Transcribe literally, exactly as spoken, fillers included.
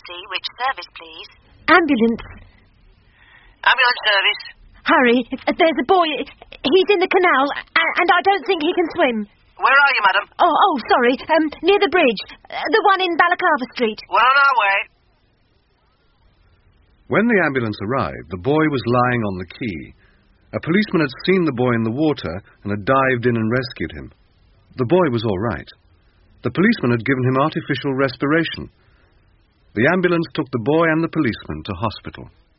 emergency. Which service, please? Ambulance. Ambulance service. Hurry, there's a boy. He's in the canal, and I don't think he can swim. Where are you, madam? Oh, oh, sorry. Um, near the bridge. Uh, the one in Balaclava Street. We're on our way. When the ambulance arrived, the boy was lying on the quay. A policeman had seen the boy in the water and had dived in and rescued him. The boy was all right. The policeman had given him artificial respiration. The ambulance took the boy and the policeman to hospital.